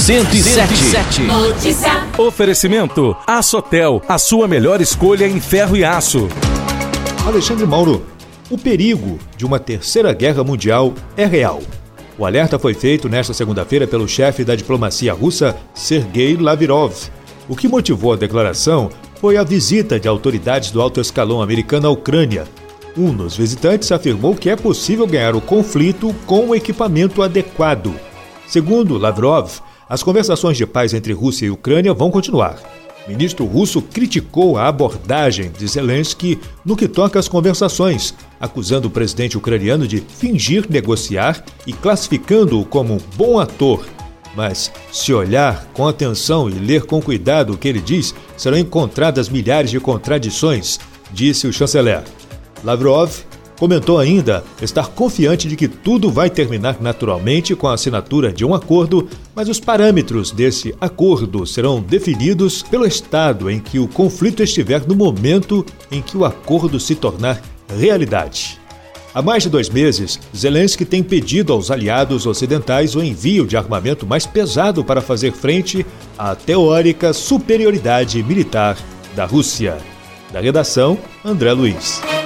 107. Notícia. Oferecimento Açotel, a sua melhor escolha em ferro e aço. Alexandre Mauro, o perigo de uma terceira guerra mundial é real. O alerta foi feito nesta segunda-feira pelo chefe da diplomacia russa, Sergei Lavrov. O que motivou a declaração foi a visita de autoridades do alto escalão americano à Ucrânia. Um dos visitantes afirmou que é possível ganhar o conflito com o equipamento adequado. Segundo Lavrov, as conversações de paz entre Rússia e Ucrânia vão continuar. O ministro russo criticou a abordagem de Zelensky no que toca às conversações, acusando o presidente ucraniano de fingir negociar e classificando-o como um bom ator. Mas, se olhar com atenção e ler com cuidado o que ele diz, serão encontradas milhares de contradições, disse o chanceler. Lavrov comentou ainda estar confiante de que tudo vai terminar naturalmente com a assinatura de um acordo, mas os parâmetros desse acordo serão definidos pelo estado em que o conflito estiver no momento em que o acordo se tornar realidade. Há mais de 2 meses, Zelensky tem pedido aos aliados ocidentais o envio de armamento mais pesado para fazer frente à teórica superioridade militar da Rússia. Da redação, André Luiz.